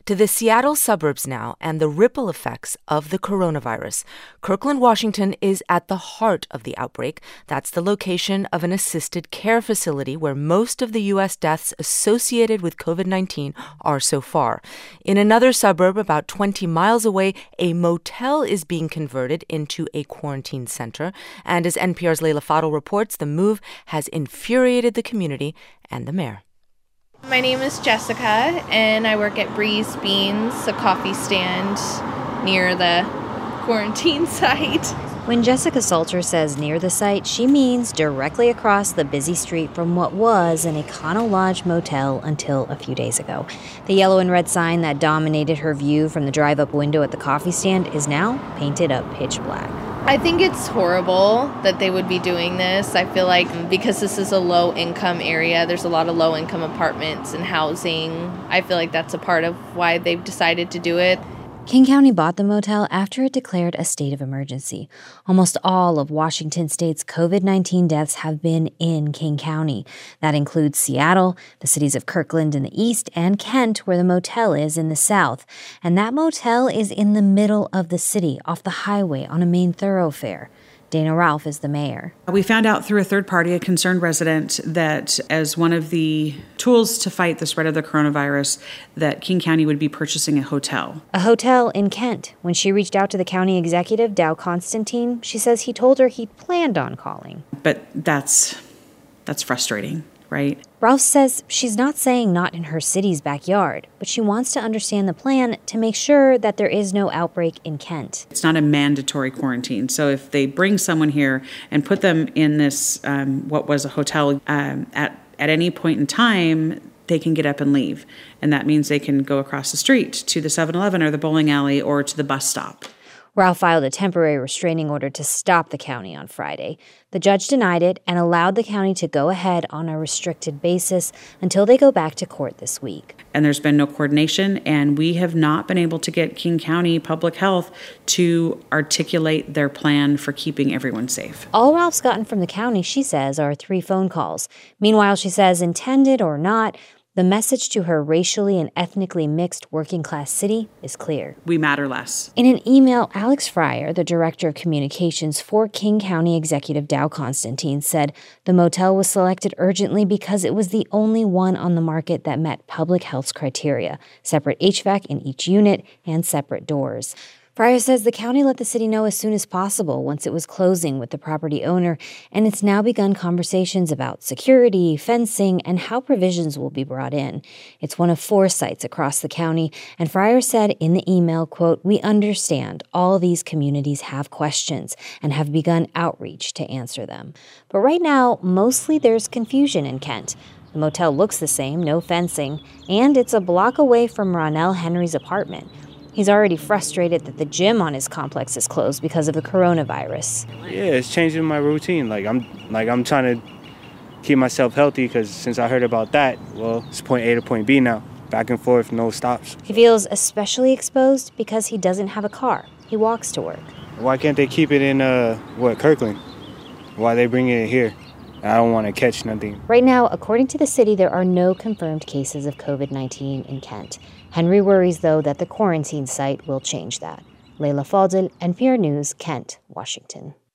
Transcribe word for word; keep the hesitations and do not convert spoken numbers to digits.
To the Seattle suburbs now and the ripple effects of the coronavirus. Kirkland, Washington is at the heart of the outbreak. That's the location of an assisted care facility where most of the U S deaths associated with covid nineteen are so far. In another suburb about twenty miles away, a motel is being converted into a quarantine center. And as N P R's Leila Fadel reports, the move has infuriated the community and the mayor. My name is Jessica, and I work at Breeze Beans, a coffee stand near the quarantine site. When Jessica Salter says near the site, she means directly across the busy street from what was an Econo Lodge motel until a few days ago. The yellow and red sign that dominated her view from the drive-up window at the coffee stand is now painted up pitch black. I think it's horrible that they would be doing this. I feel like because this is a low-income area, there's a lot of low-income apartments and housing. I feel like that's a part of why they've decided to do it. King County bought the motel after it declared a state of emergency. Almost all of Washington state's covid nineteen deaths have been in King County. That includes Seattle, the cities of Kirkland in the east, and Kent, where the motel is in the south. And that motel is in the middle of the city, off the highway on a main thoroughfare. Dana Ralph is the mayor. We found out through a third party, a concerned resident, that as one of the tools to fight the spread of the coronavirus, that King County would be purchasing a hotel. A hotel in Kent. When she reached out to the county executive, Dow Constantine, she says he told her he'd planned on calling. But that's that's frustrating, right? Ralph says she's not saying not in her city's backyard, but she wants to understand the plan to make sure that there is no outbreak in Kent. It's not a mandatory quarantine. So if they bring someone here and put them in this, um, what was a hotel, um, at, at any point in time, they can get up and leave. And that means they can go across the street to the seven eleven or the bowling alley or to the bus stop. Ralph filed a temporary restraining order to stop the county on Friday. The judge denied it and allowed the county to go ahead on a restricted basis until they go back to court this week. And there's been no coordination, and we have not been able to get King County Public Health to articulate their plan for keeping everyone safe. All Ralph's gotten from the county, she says, are three phone calls. Meanwhile, she says, intended or not, the message to her racially and ethnically mixed working-class city is clear. We matter less. In an email, Alex Fryer, the director of communications for King County Executive Dow Constantine, said the motel was selected urgently because it was the only one on the market that met public health's criteria, separate H V A C in each unit and separate doors. Fryer says the county let the city know as soon as possible once it was closing with the property owner, and it's now begun conversations about security, fencing, and how provisions will be brought in. It's one of four sites across the county, and Fryer said in the email, quote, "We understand all these communities have questions and have begun outreach to answer them." But right now, mostly there's confusion in Kent. The motel looks the same, no fencing, and it's a block away from Ronell Henry's apartment. He's already frustrated that the gym on his complex is closed because of the coronavirus. Yeah, it's changing my routine. Like I'm, like I'm trying to keep myself healthy because since I heard about that, well, it's point A to point B now, back and forth, no stops. He feels especially exposed because he doesn't have a car. He walks to work. Why can't they keep it in uh, what Kirkland? Why they bring it here? I don't want to catch nothing. Right now, according to the city, there are no confirmed cases of covid nineteen in Kent. Henry worries, though, that the quarantine site will change that. Leila Fadel, N P R News, Kent, Washington.